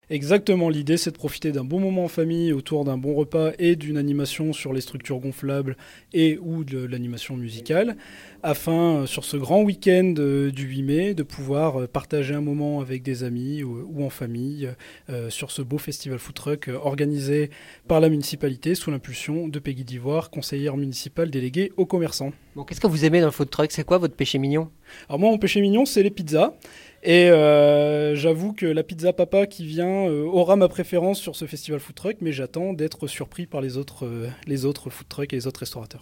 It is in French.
Exactement, l'idée c'est de profiter d'un bon moment en famille autour d'un bon repas et d'une animation sur les structures gonflables et ou de l'animation musicale, afin sur ce grand week-end du 8 mai de pouvoir partager un moment avec des amis ou en famille sur ce beau festival food truck organisé par la municipalité sous l'impulsion de Peggy Divoire, conseillère municipale déléguée aux commerçants. Bon, qu'est-ce que vous aimez dans le food truck? C'est quoi votre péché mignon? Alors moi mon péché mignon c'est les pizzas. Et j'avoue que la pizza papa qui vient aura ma préférence sur ce festival food truck, mais j'attends d'être surpris par les autres food trucks et les autres restaurateurs.